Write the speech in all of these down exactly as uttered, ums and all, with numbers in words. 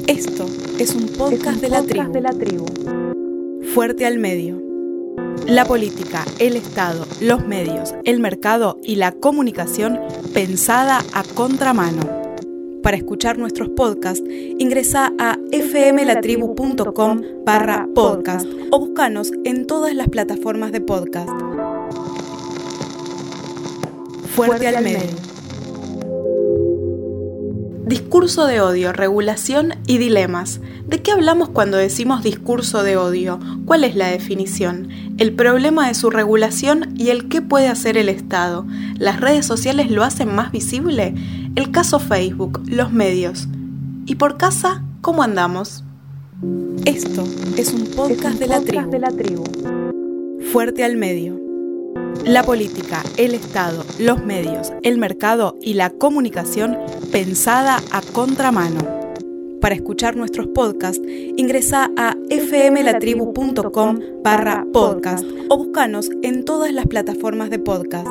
Esto es un podcast, es un de, la podcast de la tribu. Fuerte al medio. La política, el Estado, los medios, el mercado y la comunicación pensada a contramano. Para escuchar nuestros podcasts, ingresa a fmlatribu.com barra podcast o búscanos en todas las plataformas de podcast. Fuerte, Fuerte al medio. medio. Discurso de odio, regulación y dilemas. ¿De qué hablamos cuando decimos discurso de odio? ¿Cuál es la definición? El problema de su regulación y el qué puede hacer el Estado. ¿Las redes sociales lo hacen más visible? El caso Facebook, los medios. ¿Y por casa, cómo andamos? Esto es un podcast, es un de, la podcast de la tribu. Fuerte al medio. La política, el Estado, los medios, el mercado y la comunicación pensada a contramano. Para escuchar nuestros podcasts, ingresa a fmlatribu.com barra podcast o búscanos en todas las plataformas de podcast.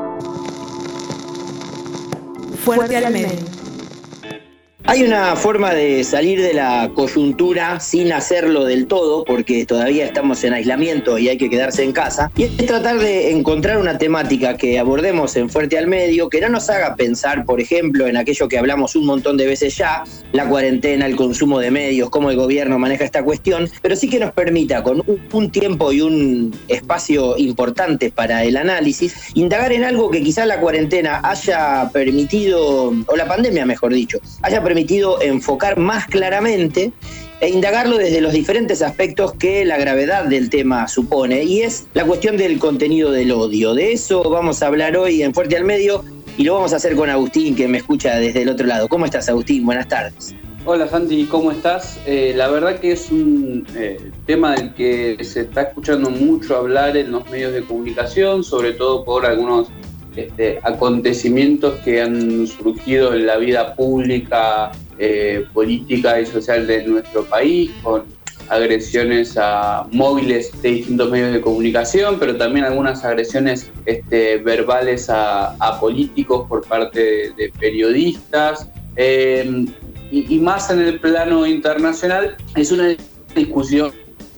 Fuerte, Fuerte al medio. medio. Hay una forma de salir de la coyuntura sin hacerlo del todo, porque todavía estamos en aislamiento y hay que quedarse en casa, y es tratar de encontrar una temática que abordemos en Fuerte al Medio, que no nos haga pensar, por ejemplo, en aquello que hablamos un montón de veces ya, la cuarentena, el consumo de medios, cómo el gobierno maneja esta cuestión, pero sí que nos permita, con un tiempo y un espacio importante para el análisis, indagar en algo que quizás la cuarentena haya permitido, o la pandemia mejor dicho, haya permitido permitido enfocar más claramente e indagarlo desde los diferentes aspectos que la gravedad del tema supone, y es la cuestión del contenido del odio. De eso vamos a hablar hoy en Fuerte al Medio y lo vamos a hacer con Agustín, que me escucha desde el otro lado. ¿Cómo estás, Agustín? Buenas tardes. Hola, Santi, ¿cómo estás? Eh, la verdad que es un eh, tema del que se está escuchando mucho hablar en los medios de comunicación, sobre todo por algunos Este, acontecimientos que han surgido en la vida pública, eh, política y social de nuestro país, con agresiones a móviles de distintos medios de comunicación, pero también algunas agresiones este, verbales a, a políticos por parte de, de periodistas, eh, y, y más en el plano internacional. Es una discusión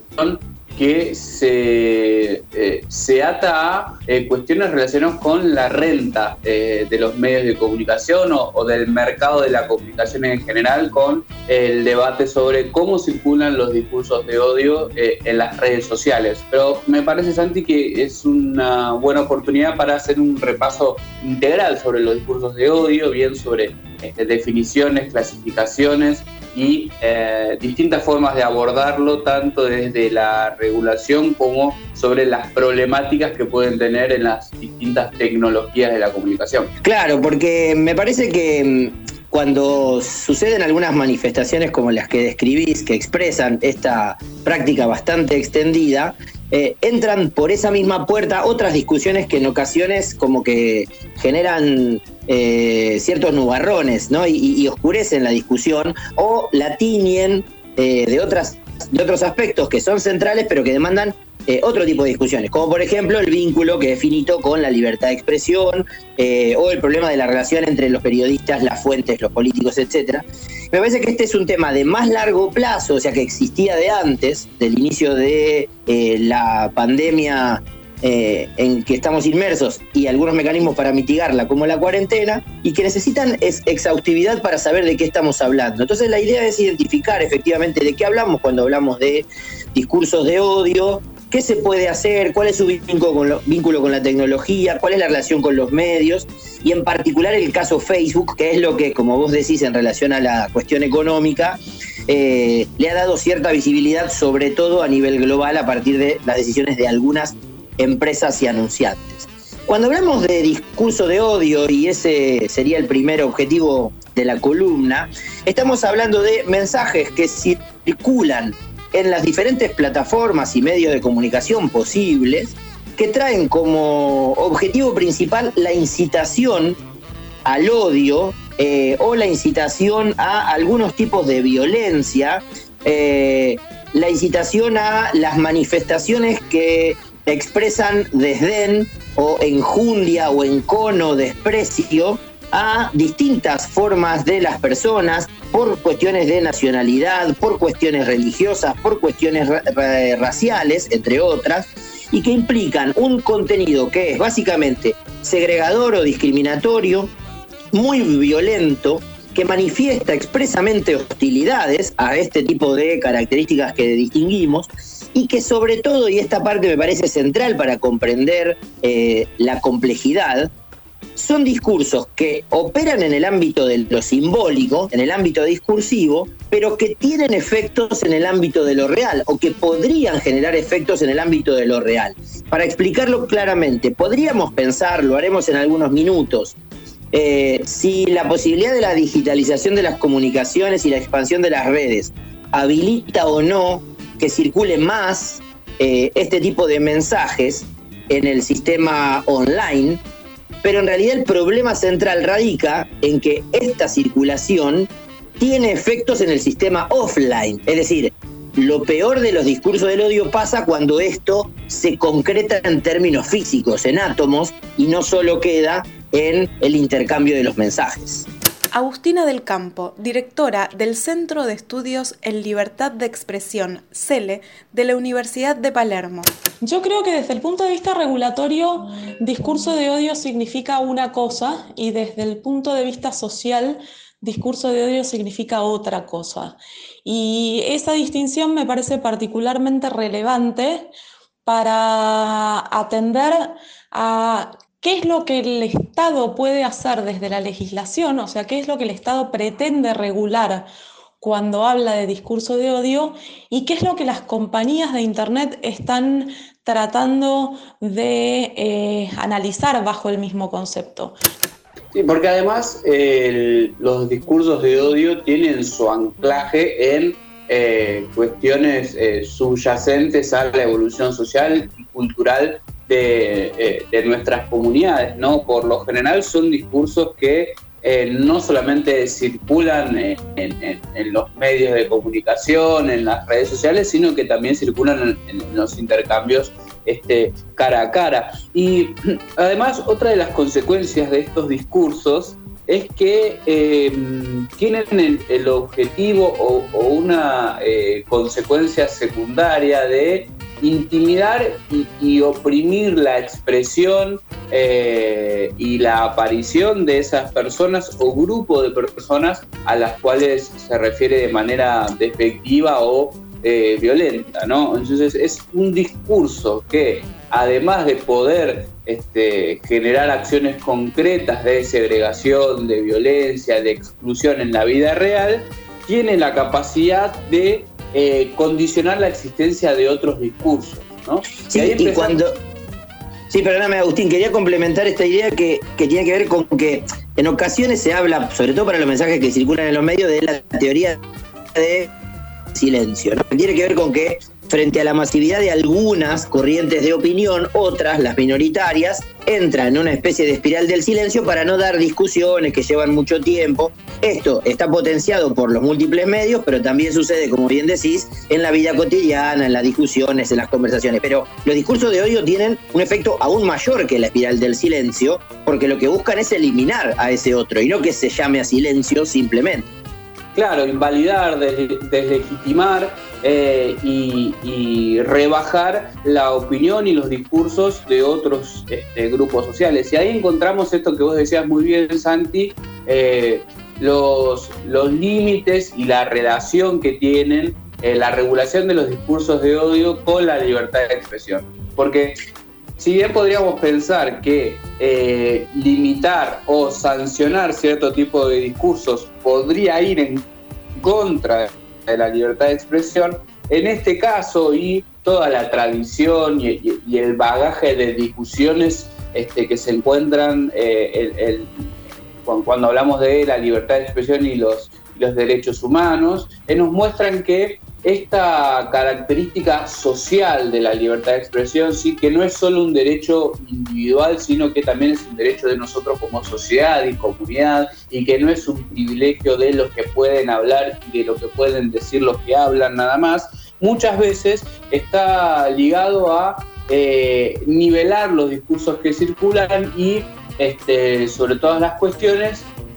que se, eh, se ata a eh, cuestiones relacionadas con la renta eh, de los medios de comunicación o, o del mercado de la comunicación en general, con el debate sobre cómo circulan los discursos de odio eh, en las redes sociales. Pero me parece, Santi, que es una buena oportunidad para hacer un repaso integral sobre los discursos de odio, bien sobre este, definiciones, clasificaciones y eh, distintas formas de abordarlo, tanto desde la regulación como sobre las problemáticas que pueden tener en las distintas tecnologías de la comunicación. Claro, porque me parece que cuando suceden algunas manifestaciones como las que describís, que expresan esta práctica bastante extendida, eh, entran por esa misma puerta otras discusiones que en ocasiones como que generan eh, ciertos nubarrones, ¿no? y, y oscurecen la discusión o la tiñen eh, de, otras, de otros aspectos que son centrales pero que demandan Eh, otro tipo de discusiones, como por ejemplo el vínculo que es finito con la libertad de expresión, eh, o el problema de la relación entre los periodistas, las fuentes, los políticos, etcétera. Me parece que este es un tema de más largo plazo, o sea que existía de antes, del inicio de eh, la pandemia eh, en que estamos inmersos, y algunos mecanismos para mitigarla, como la cuarentena, y que necesitan es exhaustividad para saber de qué estamos hablando. Entonces la idea es identificar efectivamente de qué hablamos cuando hablamos de discursos de odio, qué se puede hacer, cuál es su vínculo con, lo, vínculo con la tecnología, cuál es la relación con los medios, y en particular el caso Facebook, que es lo que, como vos decís, en relación a la cuestión económica, eh, le ha dado cierta visibilidad, sobre todo a nivel global, a partir de las decisiones de algunas empresas y anunciantes. Cuando hablamos de discurso de odio, y ese sería el primer objetivo de la columna, estamos hablando de mensajes que circulan en las diferentes plataformas y medios de comunicación posibles, que traen como objetivo principal la incitación al odio eh, o la incitación a algunos tipos de violencia, eh, la incitación a las manifestaciones que expresan desdén o enjundia o encono, desprecio a distintas formas de las personas por cuestiones de nacionalidad, por cuestiones religiosas, por cuestiones ra- ra- raciales, entre otras, y que implican un contenido que es básicamente segregador o discriminatorio, muy violento, que manifiesta expresamente hostilidades a este tipo de características que distinguimos, y que sobre todo, y esta parte me parece central para comprender eh, la complejidad, son discursos que operan en el ámbito de lo simbólico, en el ámbito discursivo, pero que tienen efectos en el ámbito de lo real, o que podrían generar efectos en el ámbito de lo real. Para explicarlo claramente, podríamos pensar, lo haremos en algunos minutos, eh, si la posibilidad de la digitalización de las comunicaciones y la expansión de las redes habilita o no que circule más eh, este tipo de mensajes en el sistema online, pero en realidad el problema central radica en que esta circulación tiene efectos en el sistema offline. Es decir, lo peor de los discursos del odio pasa cuando esto se concreta en términos físicos, en átomos, y no solo queda en el intercambio de los mensajes. Agustina del Campo, directora del Centro de Estudios en Libertad de Expresión, CELE, de la Universidad de Palermo. Yo creo que desde el punto de vista regulatorio, discurso de odio significa una cosa y desde el punto de vista social, discurso de odio significa otra cosa. Y esa distinción me parece particularmente relevante para atender a qué es lo que el Estado puede hacer desde la legislación, o sea, qué es lo que el Estado pretende regular cuando habla de discurso de odio y qué es lo que las compañías de Internet están tratando de eh, analizar bajo el mismo concepto. Sí, porque además eh, los discursos de odio tienen su anclaje en eh, cuestiones eh, subyacentes a la evolución social y cultural de, eh, de nuestras comunidades, ¿no? Por lo general son discursos que eh, no solamente circulan en, en, en los medios de comunicación, en las redes sociales, sino que también circulan en, en los intercambios este, cara a cara. Y además, otra de las consecuencias de estos discursos es que eh, tienen el, el objetivo o, o una eh, consecuencia secundaria de intimidar y, y oprimir la expresión eh, y la aparición de esas personas o grupo de personas a las cuales se refiere de manera despectiva o eh, violenta, ¿no? Entonces es un discurso que, además de poder este, generar acciones concretas de segregación, de violencia, de exclusión en la vida real, tiene la capacidad de Eh, condicionar la existencia de otros discursos, ¿no? Sí, y, ahí y cuando... Sí, perdóname, Agustín, quería complementar esta idea que, que tiene que ver con que en ocasiones se habla, sobre todo para los mensajes que circulan en los medios, de la teoría de silencio, ¿no? Tiene que ver con que frente a la masividad de algunas corrientes de opinión, otras, las minoritarias, entran en una especie de espiral del silencio para no dar discusiones que llevan mucho tiempo. Esto está potenciado por los múltiples medios, pero también sucede, como bien decís, en la vida cotidiana, en las discusiones, en las conversaciones. Pero los discursos de odio tienen un efecto aún mayor que la espiral del silencio, porque lo que buscan es eliminar a ese otro y no que se llame a silencio simplemente. Claro, invalidar, des- deslegitimar eh, y, y rebajar la opinión y los discursos de otros este, grupos sociales. Y ahí encontramos esto que vos decías muy bien, Santi, eh, los, los límites y la relación que tienen eh, la regulación de los discursos de odio con la libertad de expresión. Porque si bien podríamos pensar que eh, limitar o sancionar cierto tipo de discursos podría ir en contra de la libertad de expresión, en este caso y toda la tradición y, y, y el bagaje de discusiones este, que se encuentran eh, el, el, cuando hablamos de la libertad de expresión y los, los derechos humanos, eh, nos muestran que esta característica social de la libertad de expresión, sí, que no es solo un derecho individual, sino que también es un derecho de nosotros como sociedad y comunidad, y que no es un privilegio de los que pueden hablar y de lo que pueden decir los que hablan nada más, muchas veces está ligado a eh, nivelar los discursos que circulan y, este, sobre todas las cuestiones,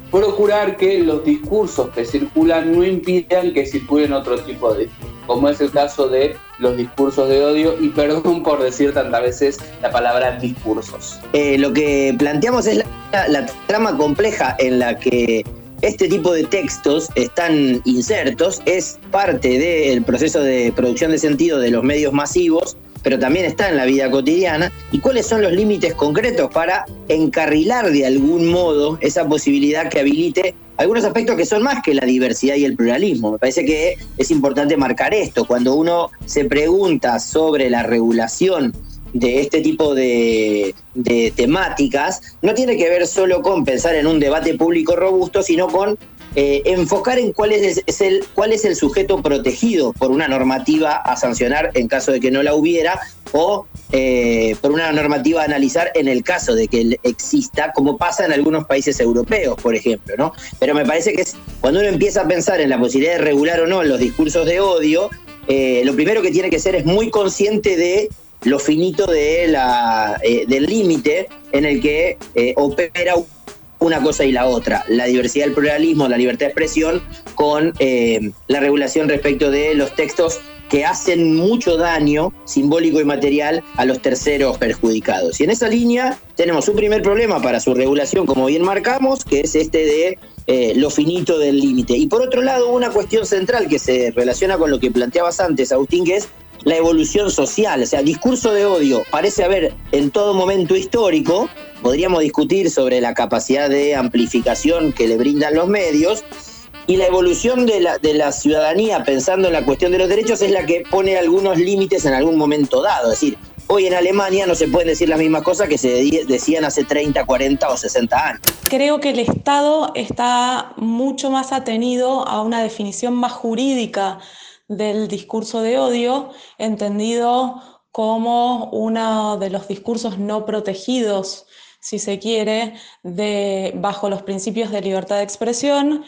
procurar que los discursos que circulan no impidan que circulen otro tipo de discursos, como es el caso de los discursos de odio, y perdón por decir tantas veces la palabra discursos. Eh, lo que planteamos es la, la trama compleja en la que este tipo de textos están insertos, es parte del proceso de producción de sentido de los medios masivos, pero también está en la vida cotidiana, y cuáles son los límites concretos para encarrilar de algún modo esa posibilidad que habilite algunos aspectos que son más que la diversidad y el pluralismo. Me parece que es importante marcar esto. Cuando uno se pregunta sobre la regulación de este tipo de, de temáticas, no tiene que ver solo con pensar en un debate público robusto, sino con eh, enfocar en cuál es, es el, cuál es el sujeto protegido por una normativa a sancionar en caso de que no la hubiera, o eh, por una normativa a analizar en el caso de que exista, como pasa en algunos países europeos, por ejemplo, ¿no? Pero me parece que es, cuando uno empieza a pensar en la posibilidad de regular o no los discursos de odio, eh, lo primero que tiene que ser es muy consciente de lo finito de la, eh, del límite en el que eh, opera una cosa y la otra, la diversidad, el pluralismo, la libertad de expresión, con eh, la regulación respecto de los textos que hacen mucho daño simbólico y material a los terceros perjudicados. Y en esa línea tenemos un primer problema para su regulación, como bien marcamos, que es este de eh, lo finito del límite. Y por otro lado, una cuestión central que se relaciona con lo que planteabas antes, Agustín, que es la evolución social. O sea, discurso de odio parece haber en todo momento histórico. Podríamos discutir sobre la capacidad de amplificación que le brindan los medios, y la evolución de la, de la ciudadanía pensando en la cuestión de los derechos es la que pone algunos límites en algún momento dado. Es decir, hoy en Alemania no se pueden decir las mismas cosas que se decían hace treinta, cuarenta o sesenta años. Creo que el Estado está mucho más atenido a una definición más jurídica del discurso de odio, entendido como uno de los discursos no protegidos, si se quiere, de, bajo los principios de libertad de expresión,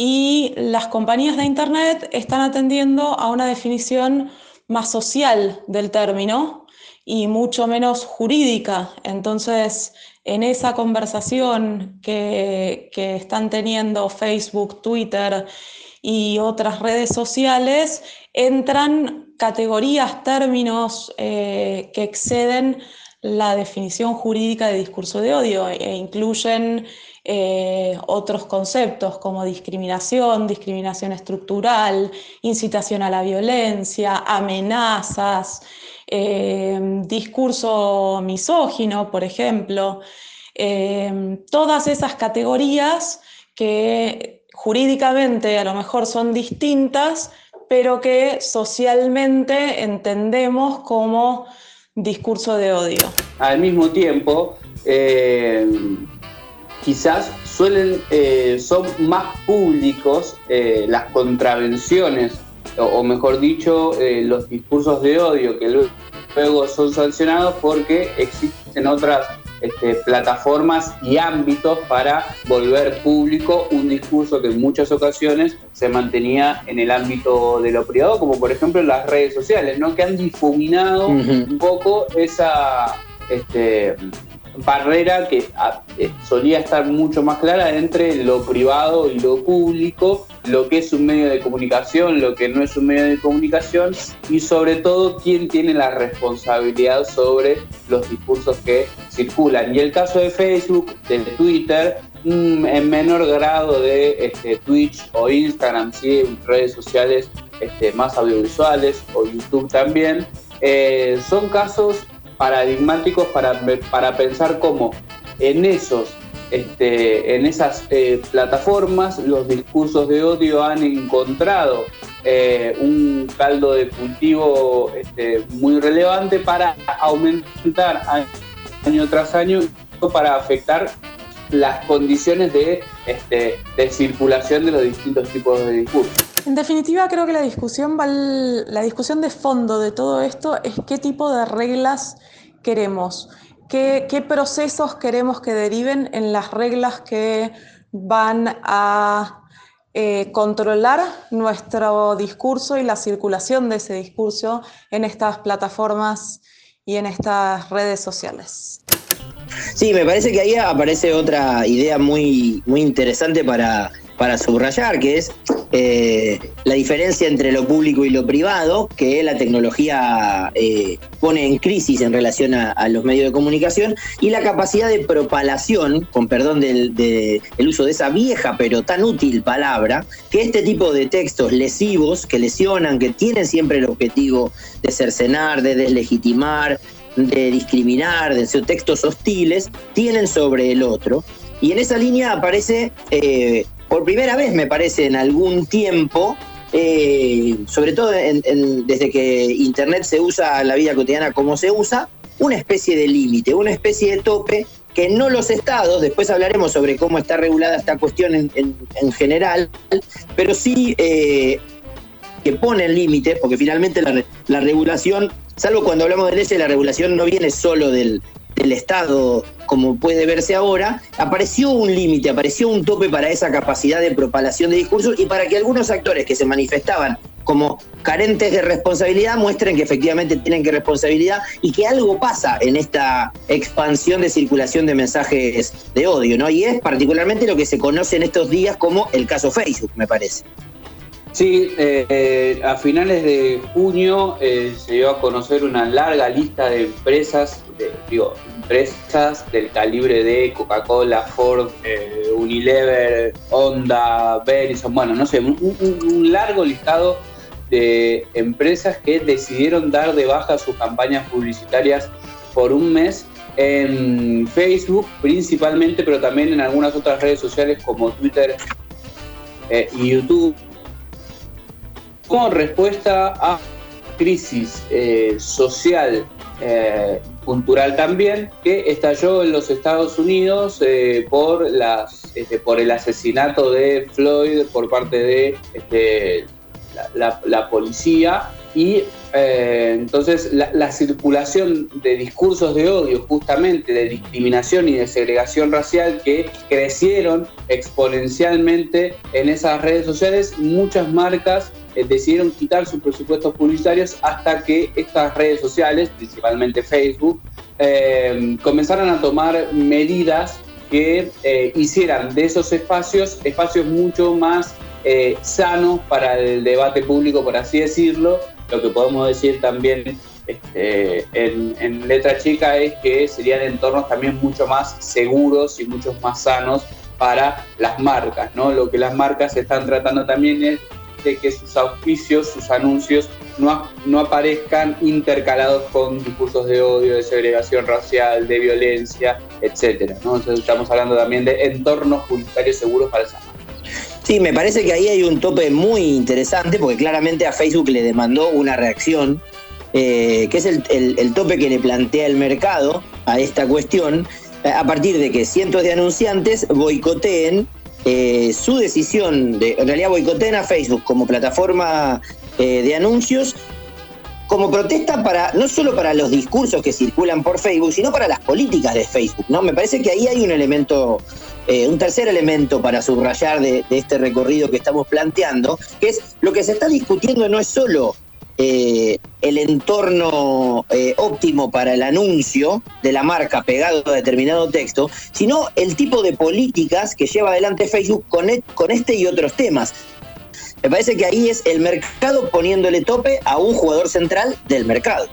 y las compañías de Internet están atendiendo a una definición más social del término y mucho menos jurídica. Entonces, en esa conversación que, que están teniendo Facebook, Twitter y otras redes sociales, entran categorías, términos eh, que exceden la definición jurídica de discurso de odio e incluyen eh, otros conceptos como discriminación, discriminación estructural, incitación a la violencia, amenazas, eh, discurso misógino, por ejemplo. Eh, todas esas categorías que jurídicamente a lo mejor son distintas, pero que socialmente entendemos como discurso de odio. Al mismo tiempo, eh, quizás suelen, eh, son más públicos eh, las contravenciones, o, o mejor dicho, eh, los discursos de odio que luego son sancionados porque existen otras Este, plataformas y ámbitos para volver público un discurso que en muchas ocasiones se mantenía en el ámbito de lo privado, como por ejemplo las redes sociales, ¿no? Que han difuminado uh-huh. un poco esa este, barrera que a, eh, solía estar mucho más clara entre lo privado y lo público, lo que es un medio de comunicación, lo que no es un medio de comunicación, y sobre todo quién tiene la responsabilidad sobre los discursos que circulan. Y el caso de Facebook, de Twitter, mmm, en menor grado de este, Twitch o Instagram, ¿sí? Redes sociales este, más audiovisuales, o YouTube también, eh, son casos paradigmáticos para, para pensar cómo en esos Este, en esas eh, plataformas los discursos de odio han encontrado eh, un caldo de cultivo este, muy relevante para aumentar año tras año, para afectar las condiciones de, este, de circulación de los distintos tipos de discursos. En definitiva, creo que la discusión, va al, la discusión de fondo de todo esto es qué tipo de reglas queremos. ¿Qué, ¿Qué procesos queremos que deriven en las reglas que van a eh, controlar nuestro discurso y la circulación de ese discurso en estas plataformas y en estas redes sociales? Sí, me parece que ahí aparece otra idea muy, muy interesante para, para subrayar, que es eh, la diferencia entre lo público y lo privado, que la tecnología eh, pone en crisis en relación a, a los medios de comunicación, y la capacidad de propalación, con perdón del, de, del uso de esa vieja pero tan útil palabra, que este tipo de textos lesivos, que lesionan, que tienen siempre el objetivo de cercenar, de deslegitimar, de discriminar, de ser textos hostiles, tienen sobre el otro. Y en esa línea aparece, eh, por primera vez me parece en algún tiempo, eh, sobre todo en, en, desde que Internet se usa en la vida cotidiana como se usa, una especie de límite, una especie de tope que no los estados, después hablaremos sobre cómo está regulada esta cuestión en, en, en general, pero sí eh, que ponen límites, porque finalmente la, la regulación, salvo cuando hablamos de leyes, la regulación no viene solo del, del Estado, como puede verse ahora. Apareció un límite, apareció un tope para esa capacidad de propalación de discursos y para que algunos actores que se manifestaban como carentes de responsabilidad muestren que efectivamente tienen que responsabilidad y que algo pasa en esta expansión de circulación de mensajes de odio, ¿no? Y es particularmente lo que se conoce en estos días como el caso Facebook, me parece. Sí, eh, a finales de junio eh, se dio a conocer una larga lista de empresas, de, digo, empresas del calibre de Coca-Cola, Ford, eh, Unilever, Honda, Verizon, bueno, no sé, un, un, un largo listado de empresas que decidieron dar de baja sus campañas publicitarias por un mes en Facebook principalmente, pero también en algunas otras redes sociales como Twitter eh, y YouTube, como respuesta a crisis eh, social, eh, cultural también, que estalló en los Estados Unidos eh, por, las, este, por el asesinato de Floyd por parte de este, la, la, la policía. Y eh, entonces la, la circulación de discursos de odio, justamente de discriminación y de segregación racial, que crecieron exponencialmente en esas redes sociales, muchas marcas eh, decidieron quitar sus presupuestos publicitarios hasta que estas redes sociales, principalmente Facebook, eh, comenzaron a tomar medidas que eh, hicieran de esos espacios espacios mucho más eh, sanos para el debate público, por así decirlo. Lo que podemos decir también este, en, en letra chica es que serían entornos también mucho más seguros y mucho más sanos para las marcas, ¿no? Lo que las marcas están tratando también es de que sus auspicios, sus anuncios no, no aparezcan intercalados con discursos de odio, de segregación racial, de violencia, etcétera, ¿no? Entonces estamos hablando también de entornos publicitarios seguros para esas marcas. Sí, me parece que ahí hay un tope muy interesante, porque claramente a Facebook le demandó una reacción, eh, que es el, el, el tope que le plantea el mercado a esta cuestión, a partir de que cientos de anunciantes boicoteen eh, su decisión, de, en realidad boicoteen a Facebook como plataforma eh, de anuncios, como protesta para no solo para los discursos que circulan por Facebook, sino para las políticas de Facebook, ¿no? Me parece que ahí hay un elemento, eh, un tercer elemento para subrayar de, de este recorrido que estamos planteando, que es lo que se está discutiendo no es solo eh, el entorno eh, óptimo para el anuncio de la marca pegado a determinado texto, sino el tipo de políticas que lleva adelante Facebook con, et, con este y otros temas. Me parece que ahí es el mercado poniéndole tope a un jugador central del mercado.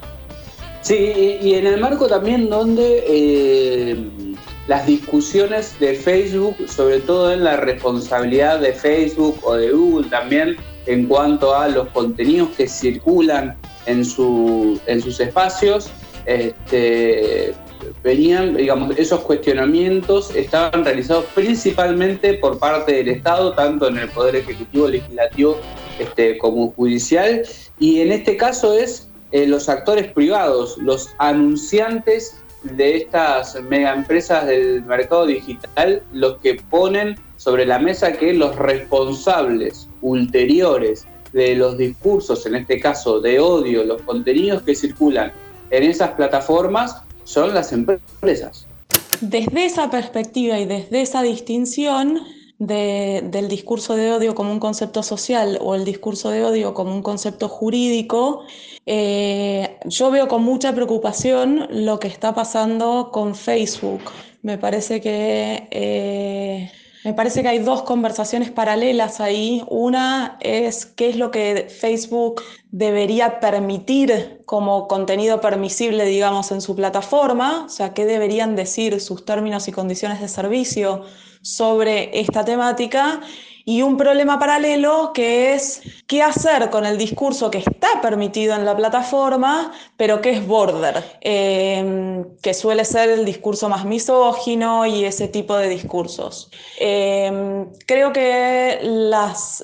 Sí, y en el marco también donde eh, las discusiones de Facebook, sobre todo en la responsabilidad de Facebook o de Google también, en cuanto a los contenidos que circulan en, su, en sus espacios, este, venían, digamos, esos cuestionamientos estaban realizados principalmente por parte del Estado, tanto en el Poder Ejecutivo, Legislativo este, como judicial, y en este caso es eh, los actores privados, los anunciantes de estas megaempresas del mercado digital, los que ponen sobre la mesa que los responsables ulteriores de los discursos, en este caso de odio, los contenidos que circulan en esas plataformas, son las empresas. Desde esa perspectiva y desde esa distinción, de, del discurso de odio como un concepto social o el discurso de odio como un concepto jurídico, eh, yo veo con mucha preocupación lo que está pasando con Facebook. Me parece que... Eh, Me parece que hay dos conversaciones paralelas ahí. Una es qué es lo que Facebook debería permitir como contenido permisible, digamos, en su plataforma, o sea, qué deberían decir sus términos y condiciones de servicio sobre esta temática. Y un problema paralelo que es qué hacer con el discurso que está permitido en la plataforma, pero que es border, eh, que suele ser el discurso más misógino y ese tipo de discursos. Eh, creo que las,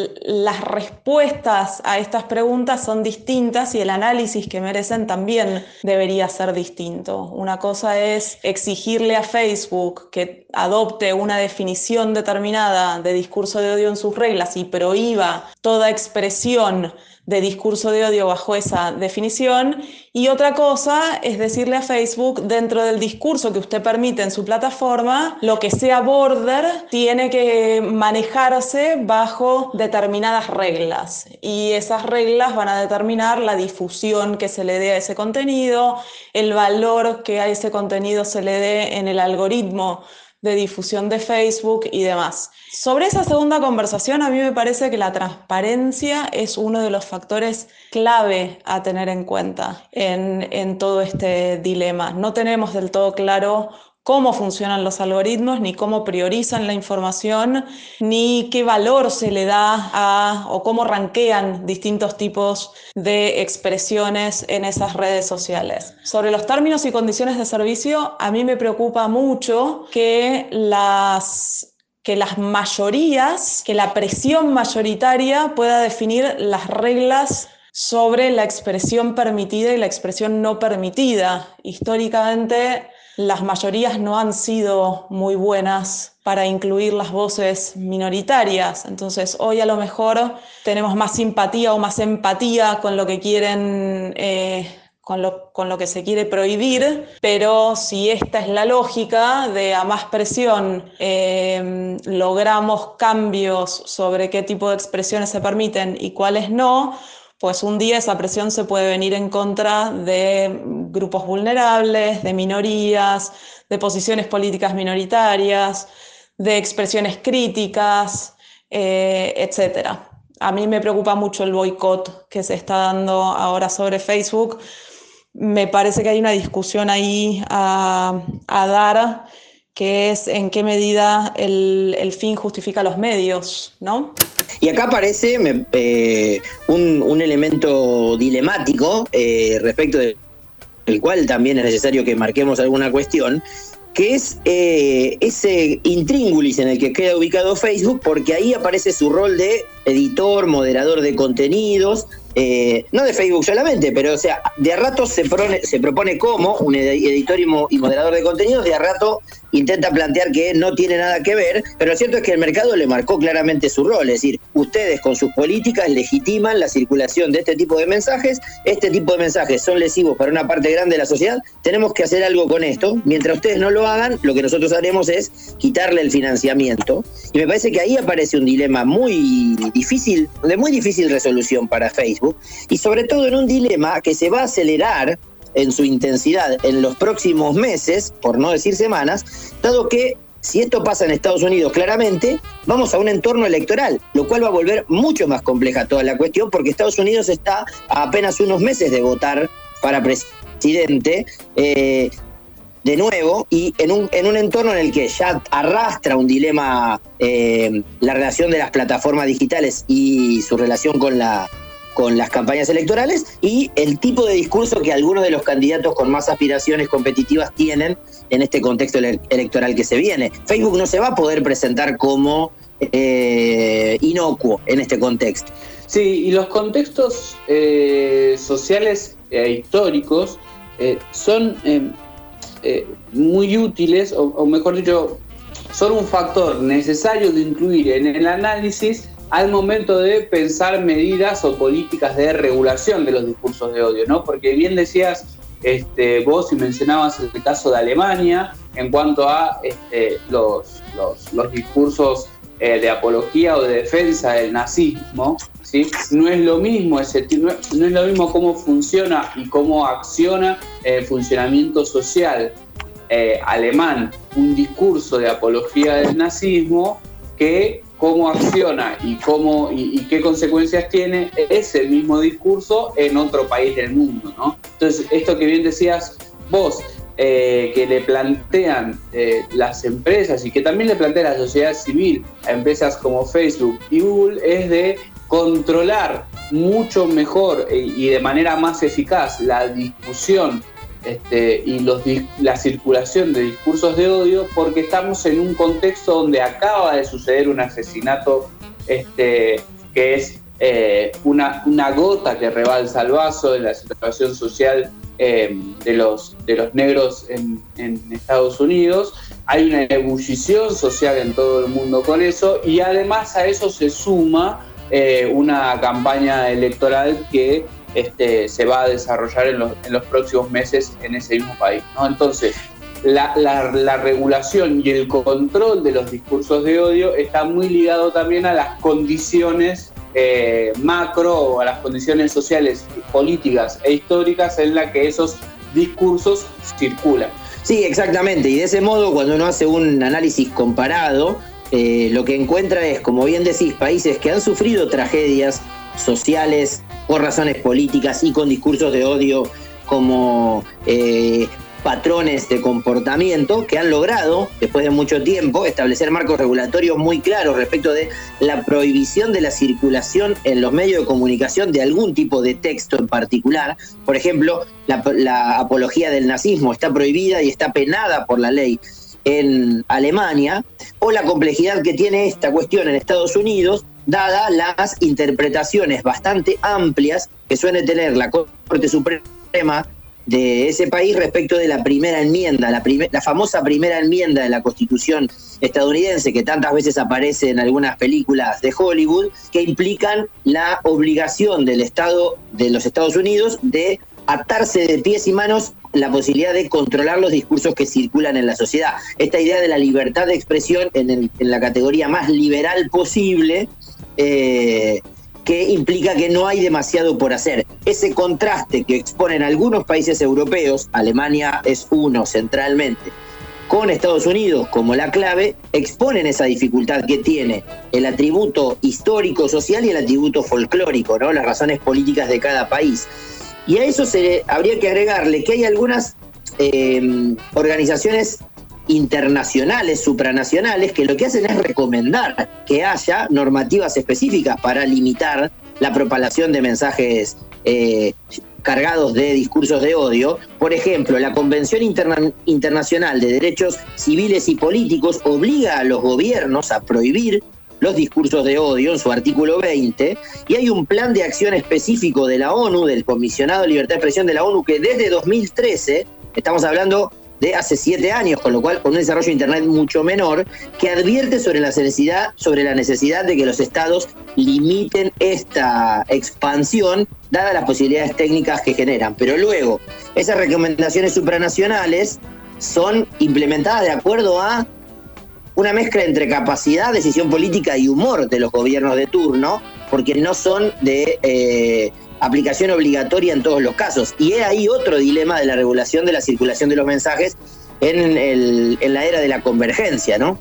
las respuestas a estas preguntas son distintas y el análisis que merecen también debería ser distinto. Una cosa es exigirle a Facebook que adopte una definición determinada de discurso de odio en sus reglas y prohíba toda expresión de discurso de odio bajo esa definición, y otra cosa es decirle a Facebook, dentro del discurso que usted permite en su plataforma, lo que sea border tiene que manejarse bajo determinadas reglas, y esas reglas van a determinar la difusión que se le dé a ese contenido, el valor que a ese contenido se le dé en el algoritmo de difusión de Facebook y demás. Sobre esa segunda conversación, a mí me parece que la transparencia es uno de los factores clave a tener en cuenta en, en todo este dilema. No tenemos del todo claro cómo funcionan los algoritmos, ni cómo priorizan la información, ni qué valor se le da a, o cómo rankean distintos tipos de expresiones en esas redes sociales. Sobre los términos y condiciones de servicio, a mí me preocupa mucho que las... que las mayorías, que la presión mayoritaria pueda definir las reglas sobre la expresión permitida y la expresión no permitida. Históricamente, las mayorías no han sido muy buenas para incluir las voces minoritarias. Entonces, hoy a lo mejor tenemos más simpatía o más empatía con lo que quieren... Eh, Con lo, con lo que se quiere prohibir, pero si esta es la lógica de a más presión eh, logramos cambios sobre qué tipo de expresiones se permiten y cuáles no, pues un día esa presión se puede venir en contra de grupos vulnerables, de minorías, de posiciones políticas minoritarias, de expresiones críticas, eh, etcétera. A mí me preocupa mucho el boicot que se está dando ahora sobre Facebook. Me parece que hay una discusión ahí a, a dar, que es en qué medida el, el fin justifica los medios, ¿no? Y acá aparece me, eh, un, un elemento dilemático eh, respecto del cual también es necesario que marquemos alguna cuestión, que es eh, ese intríngulis en el que queda ubicado Facebook, porque ahí aparece su rol de editor, moderador de contenidos, eh, no de Facebook solamente, pero o sea, de a rato se, prone, se propone como un editor y, mo, y moderador de contenidos, de a rato intenta plantear que no tiene nada que ver, pero lo cierto es que el mercado le marcó claramente su rol, es decir, ustedes con sus políticas legitiman la circulación de este tipo de mensajes, este tipo de mensajes son lesivos para una parte grande de la sociedad, tenemos que hacer algo con esto, mientras ustedes no lo hagan, lo que nosotros haremos es quitarle el financiamiento, y me parece que ahí aparece un dilema muy difícil, de muy difícil resolución para Facebook, y sobre todo en un dilema que se va a acelerar en su intensidad en los próximos meses, por no decir semanas, dado que si esto pasa en Estados Unidos claramente, vamos a un entorno electoral, lo cual va a volver mucho más compleja toda la cuestión, porque Estados Unidos está a apenas unos meses de votar para presidente, eh, de nuevo, y en un, en un entorno en el que ya arrastra un dilema eh, la relación de las plataformas digitales y su relación con la con las campañas electorales y el tipo de discurso que algunos de los candidatos con más aspiraciones competitivas tienen en este contexto ele- electoral que se viene. Facebook no se va a poder presentar como eh, inocuo en este contexto. Sí, y los contextos eh, sociales e históricos eh, son eh, eh, muy útiles, o, o mejor dicho, son un factor necesario de incluir en el análisis al momento de pensar medidas o políticas de regulación de los discursos de odio, ¿no? Porque bien decías este, vos y mencionabas el caso de Alemania en cuanto a este, los, los, los discursos eh, de apología o de defensa del nazismo, ¿sí? No es lo mismo ese, no, es, no es lo mismo cómo funciona y cómo acciona el funcionamiento social eh, alemán, un discurso de apología del nazismo, que cómo acciona y cómo y, y qué consecuencias tiene ese mismo discurso en otro país del mundo, ¿no? Entonces, esto que bien decías vos, eh, que le plantean eh, las empresas y que también le plantea la sociedad civil a empresas como Facebook y Google, es de controlar mucho mejor eh, y de manera más eficaz la discusión Este, y los, la circulación de discursos de odio, porque estamos en un contexto donde acaba de suceder un asesinato este, que es eh, una, una gota que rebalsa el vaso de la situación social eh, de, los, de los negros en, en Estados Unidos. Hay una ebullición social en todo el mundo con eso, y además a eso se suma eh, una campaña electoral que Este, se va a desarrollar en los, en los próximos meses en ese mismo país, ¿no? Entonces, la, la, la regulación y el control de los discursos de odio está muy ligado también a las condiciones eh, macro o a las condiciones sociales, políticas e históricas en las que esos discursos circulan. Sí, exactamente, y de ese modo, cuando uno hace un análisis comparado, eh, lo que encuentra es, como bien decís, países que han sufrido tragedias sociales por razones políticas y con discursos de odio como eh, patrones de comportamiento, que han logrado, después de mucho tiempo, establecer marcos regulatorios muy claros respecto de la prohibición de la circulación en los medios de comunicación de algún tipo de texto en particular. Por ejemplo, la, la apología del nazismo está prohibida y está penada por la ley en Alemania, o la complejidad que tiene esta cuestión en Estados Unidos, dada las interpretaciones bastante amplias que suele tener la Corte Suprema de ese país respecto de la primera enmienda, la, primer, la famosa primera enmienda de la Constitución estadounidense, que tantas veces aparece en algunas películas de Hollywood, que implican la obligación del Estado de los Estados Unidos de atarse de pies y manos la posibilidad de controlar los discursos que circulan en la sociedad. Esta idea de la libertad de expresión en, el, en la categoría más liberal posible, eh, que implica que no hay demasiado por hacer. Ese contraste que exponen algunos países europeos, Alemania es uno centralmente, con Estados Unidos como la clave, exponen esa dificultad que tiene el atributo histórico, social y el atributo folclórico, ¿no? Las razones políticas de cada país. Y a eso se habría que agregarle que hay algunas eh, organizaciones internacionales, supranacionales, que lo que hacen es recomendar que haya normativas específicas para limitar la propagación de mensajes eh, cargados de discursos de odio. Por ejemplo, la Convención Interna- Internacional de Derechos Civiles y Políticos obliga a los gobiernos a prohibir los discursos de odio en su artículo veinte, y hay un plan de acción específico de la ONU, del Comisionado de Libertad de Expresión de la ONU, que desde dos mil trece, estamos hablando de hace siete años, con lo cual con un desarrollo de Internet mucho menor, que advierte sobre la necesidad, sobre la necesidad de que los estados limiten esta expansión, dadas las posibilidades técnicas que generan. Pero luego, esas recomendaciones supranacionales son implementadas de acuerdo a una mezcla entre capacidad, decisión política y humor de los gobiernos de turno, porque no son de eh, aplicación obligatoria en todos los casos. Y es ahí otro dilema de la regulación de la circulación de los mensajes en, el, en la era de la convergencia, ¿no?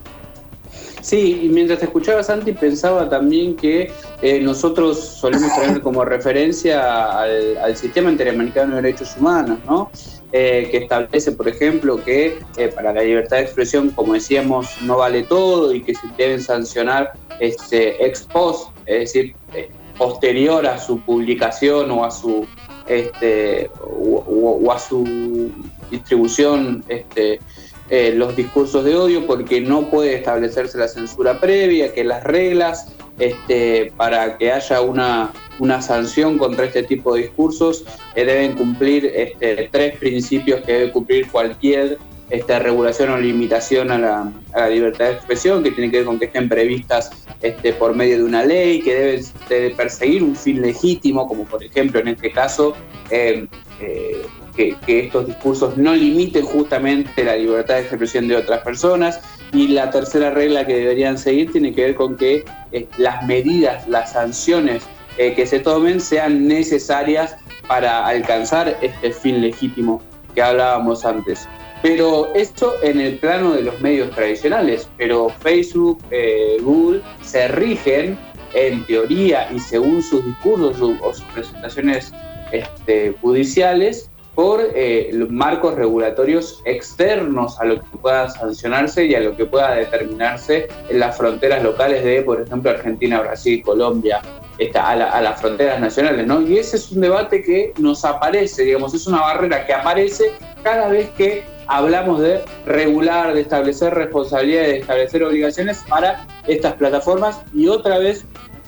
Sí, y mientras te escuchaba, Santi, pensaba también que eh, nosotros solemos tener como referencia al, al Sistema Interamericano de Derechos Humanos, ¿no? Eh, que establece, por ejemplo, que eh, para la libertad de expresión, como decíamos, no vale todo y que se deben sancionar este, ex post, es decir, eh, posterior a su publicación o a su este, o, o, o a su distribución este, eh, los discursos de odio, porque no puede establecerse la censura previa, que las reglas este, para que haya una, una sanción contra este tipo de discursos eh, deben cumplir este, tres principios que debe cumplir cualquier este, regulación o limitación a la, a la libertad de expresión, que tiene que ver con que estén previstas este, por medio de una ley, que deben de perseguir un fin legítimo, como por ejemplo en este caso eh, eh, que, que estos discursos no limiten justamente la libertad de expresión de otras personas, Y la tercera regla que deberían seguir tiene que ver con que eh, las medidas, las sanciones eh, que se tomen sean necesarias para alcanzar este fin legítimo que hablábamos antes. Pero esto en el plano de los medios tradicionales, pero Facebook, eh, Google se rigen en teoría y según sus discursos o sus presentaciones este, judiciales por eh, los marcos regulatorios externos a lo que pueda sancionarse y a lo que pueda determinarse en las fronteras locales de, por ejemplo, Argentina, Brasil, Colombia, esta, a, la, a las fronteras nacionales, ¿no? Y ese es un debate que nos aparece, digamos, es una barrera que aparece cada vez que hablamos de regular, de establecer responsabilidades, de establecer obligaciones para estas plataformas, y otra vez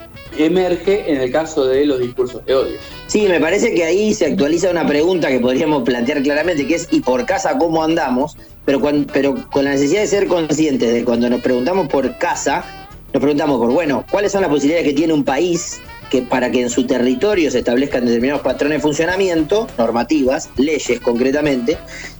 emerge en el caso de los discursos de odio. Sí, me parece que ahí se actualiza una pregunta que podríamos plantear claramente, que es ¿y por casa cómo andamos? Pero, cuando, pero con la necesidad de ser conscientes de cuando nos preguntamos por casa, nos preguntamos por, bueno, ¿cuáles son las posibilidades que tiene un país que para que en su territorio se establezcan determinados patrones de funcionamiento, normativas, leyes concretamente,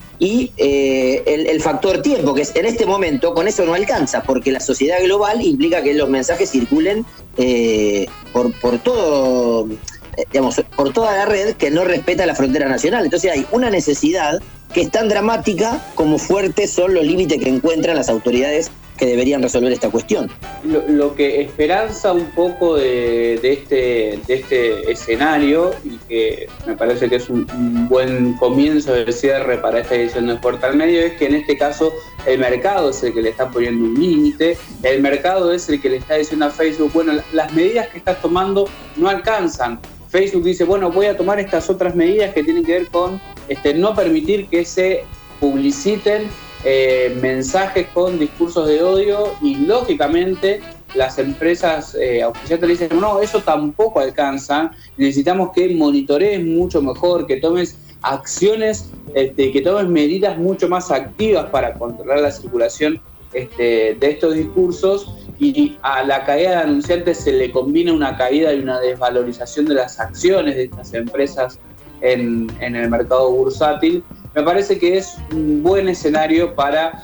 y eh, el, el factor tiempo, que es en este momento, con eso no alcanza, porque la sociedad global implica que los mensajes circulen eh, por, por todo, eh, digamos, por toda la red que no respeta la frontera nacional. Entonces hay una necesidad que es tan dramática como fuertes son los límites que encuentran las autoridades que deberían resolver esta cuestión. Lo, lo que esperanza un poco de, de, este, de este escenario, y que me parece que es un, un buen comienzo de cierre para esta edición de Fuerte al Medio, es que en este caso el mercado es el que le está poniendo un límite, el mercado es el que le está diciendo a Facebook, bueno, las medidas que estás tomando no alcanzan. Facebook dice, bueno, voy a tomar estas otras medidas que tienen que ver con este, no permitir que se publiciten Eh, mensajes con discursos de odio, y lógicamente las empresas eh, auspiciantes le dicen no, eso tampoco alcanza, necesitamos que monitorees mucho mejor, que tomes acciones, este, que tomes medidas mucho más activas para controlar la circulación este, de estos discursos, y a la caída de anunciantes se le combina una caída y una desvalorización de las acciones de estas empresas en, en el mercado bursátil. Me parece que es un buen escenario para,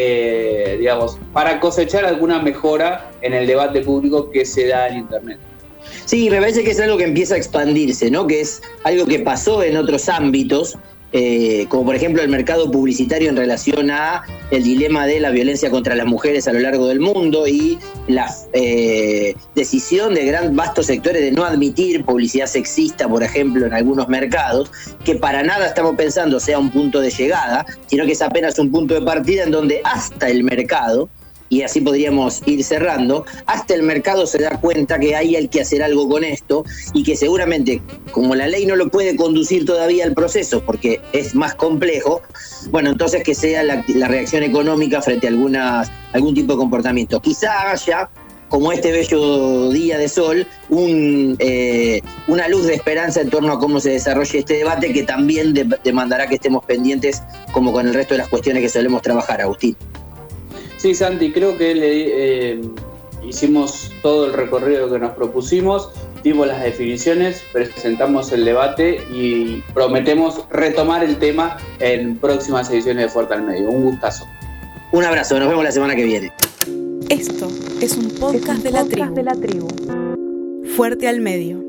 eh, digamos, para cosechar alguna mejora en el debate público que se da en Internet. Sí, me parece que es algo que empieza a expandirse, ¿no? Que es algo que pasó en otros ámbitos, eh, como por ejemplo el mercado publicitario en relación a el dilema de la violencia contra las mujeres a lo largo del mundo y la eh, decisión de gran vastos sectores de no admitir publicidad sexista, por ejemplo, en algunos mercados, que para nada estamos pensando sea un punto de llegada, sino que es apenas un punto de partida en donde hasta el mercado, y así podríamos ir cerrando, hasta el mercado se da cuenta que ahí hay que hacer algo con esto, y que seguramente, como la ley no lo puede conducir todavía al proceso porque es más complejo, bueno, entonces que sea la, la reacción económica frente a algunas, algún tipo de comportamiento. Quizá haya, como este bello día de sol, un, eh, una luz de esperanza en torno a cómo se desarrolle este debate, que también de, demandará que estemos pendientes como con el resto de las cuestiones que solemos trabajar, Agustín. Sí, Santi, creo que le, eh, hicimos todo el recorrido que nos propusimos, dimos las definiciones, presentamos el debate y prometemos retomar el tema en próximas ediciones de Fuerte al Medio. Un gustazo. Un abrazo, nos vemos la semana que viene. Esto es un podcast, es un de, la podcast de la tribu. Fuerte al Medio.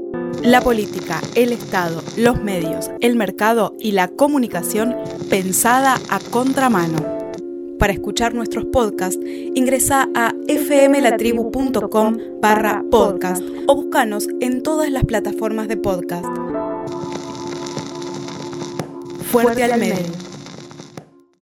La política, el Estado, los medios, el mercado y la comunicación pensada a contramano. Para escuchar nuestros podcasts, ingresa a fmlatribu punto com barra podcast o búscanos en todas las plataformas de podcast. Fuerte, Fuerte al medio. medio.